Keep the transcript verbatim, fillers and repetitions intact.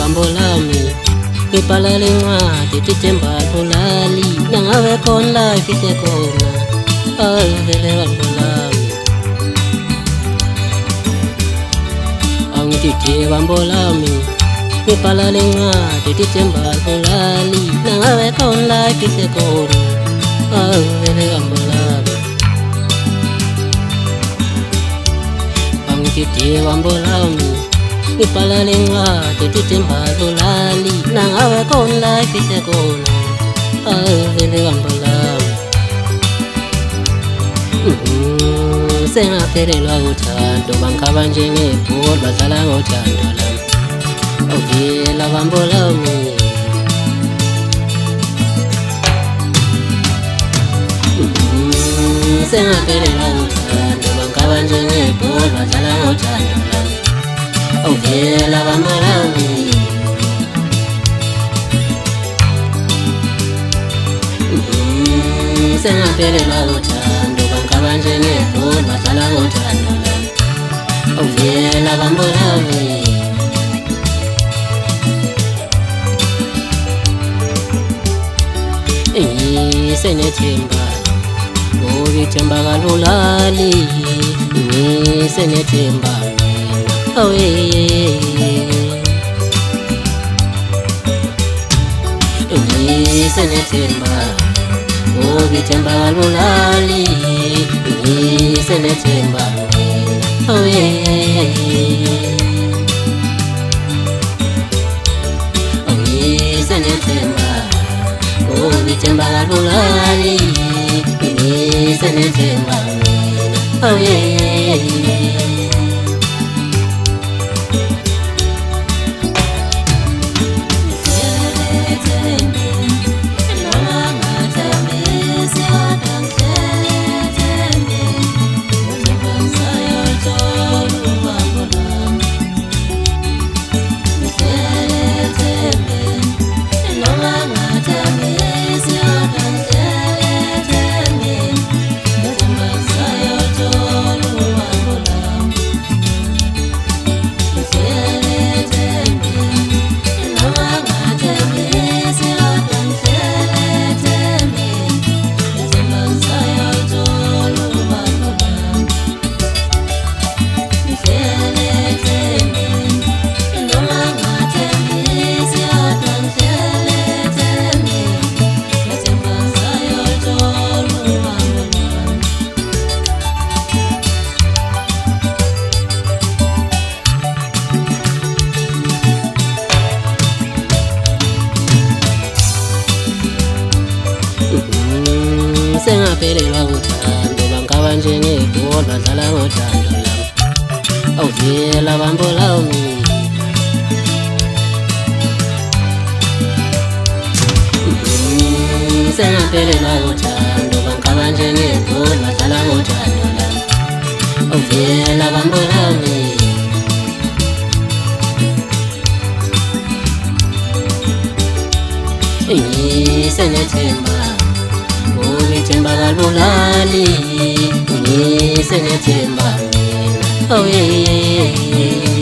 bambo lami ngibhala lencwadi tithemba lolali nangabe khona la fihle khona avele bambo lami angitithe bambo lami ngibhala lencwadi tithemba lolali nangabe khona la fihle khona avele bambo lami angitithe bambo lami ngibhala lencwadi tithemba lolali nangabe khona la fihle khona avele bambo lami sengaphelelwa uthando bangikhaba njengebhola badlala ngothando lami ovela bambo lami sengaphelelwa uthando bangikhaba njengebhola badlala ngothando lami ovela bambo lami sengaphelelwa uthando bangikhaba njengebhola badlala ngothando lami ovela bambo lami senethemba ngoba ithemba kalulali senethemba awe senethemba ngoba ithemba kalulali senethemba awe senethemba ngoba ithemba kalulali senethemba awe sengaphelelwa uthando bangikhaba njengebhola badlala ngothando lami ovela bambo lami sengaphelelwa uthando bangikhaba njengebhola badlala ngothando lami ovela bambo lami senethemba ngoba ithemba kalulali senethemba mina awe